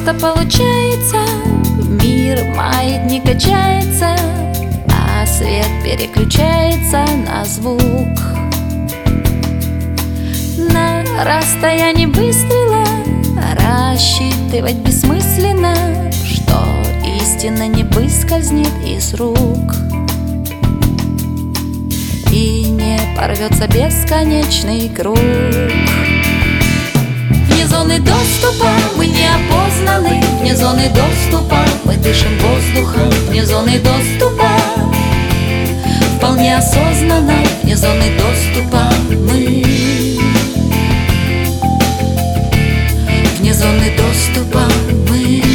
просто получается. Мир маятник качается, а свет переключается на звук. На расстоянии выстрела рассчитывать бессмысленно, что истина не выскользнет из рук и не порвется бесконечный круг. Вне зоны доступа мы не опознаны, вне зоны доступа мы дышим воздухом, вне зоны доступа вполне осознанно, вне зоны доступа мы. Вне зоны доступа мы.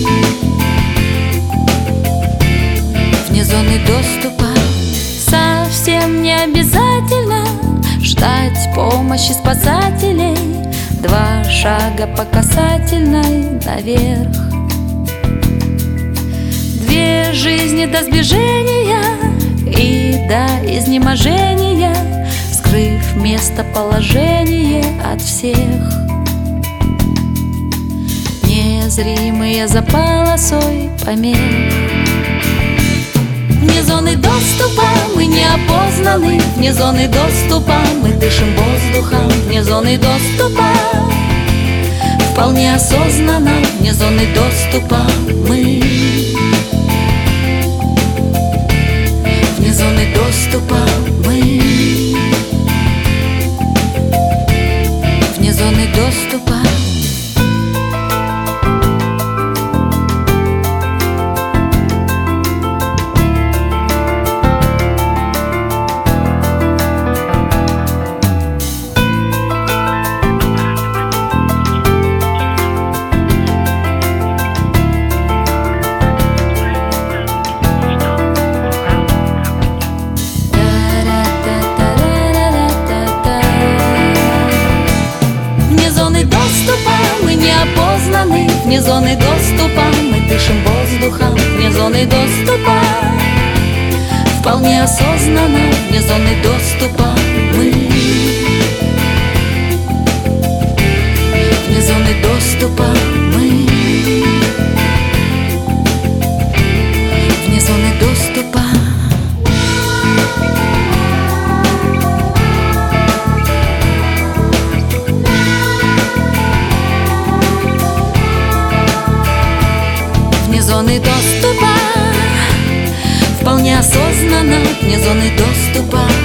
Вне зоны доступа. Совсем не обязательно ждать помощи спасателей. 2 шага по касательной наверх. 2 жизни до сближения и до изнеможения, скрыв местоположение от всех. Незримые за полосой помех. Вне зоны доступа мы не опознаны, вне зоны доступа мы дышим воздухом, вне зоны доступа вполне осознанно, вне зоны доступа мы. Вне зоны доступа мы. Вне зоны доступа. Вне зоны доступа мы дышим воздухом, вне зоны доступа вполне осознанно, вне зоны доступа мы. Вне зоны доступа мы. Вне зоны доступа. Вне зоны доступа вполне осознанно, вне зоны доступа.